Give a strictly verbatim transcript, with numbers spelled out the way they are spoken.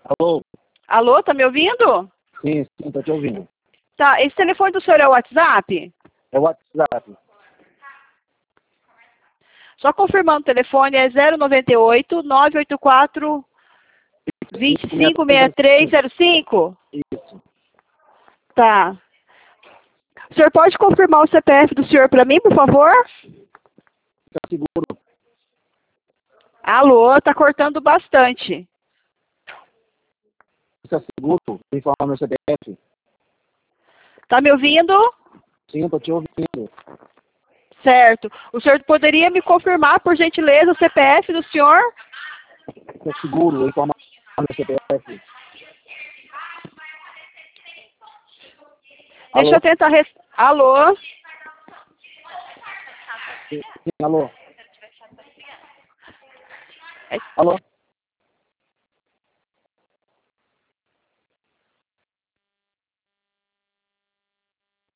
Alô? Alô, tá me ouvindo? Sim, sim, tô te ouvindo. Tá, esse telefone do senhor é o WhatsApp? É o WhatsApp. Só confirmando, o telefone é zero nove oito, nove oito quatro, dois cinco seis três zero cinco? Isso. Tá. O senhor pode confirmar o C P F do senhor para mim, por favor? Tá seguro? Alô, tá cortando bastante. Tá seguro? Me fala meu C P F. Tá me ouvindo? Sim, tô te ouvindo. Certo. O senhor poderia me confirmar, por gentileza, o C P F do senhor? Tá seguro? Informa meu C P F. Deixa Alô? eu tentar... Res... Alô? Sim, alô? É- Alô?